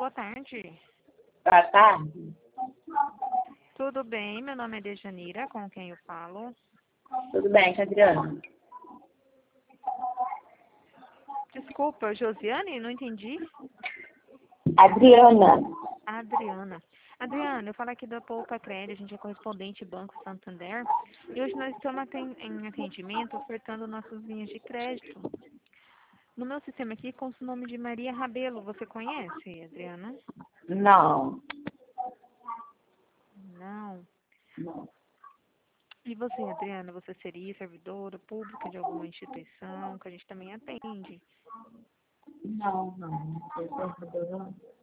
boa tarde. Boa tarde. Tudo bem? Meu nome é Dejanira, com quem eu falo? Tudo bem, Adriana? Desculpa, Josiane? Não entendi. Adriana. Adriana. Adriana, eu falo aqui da Poupa Crédito, a gente é correspondente Banco Santander. E hoje nós estamos em atendimento ofertando nossas linhas de crédito. No meu sistema aqui consta o nome de Maria Rabelo. Você conhece, Adriana? Não. Não. Não. E você, Adriana, você seria servidora pública de alguma instituição que a gente também atende? Não. Não sou servidora.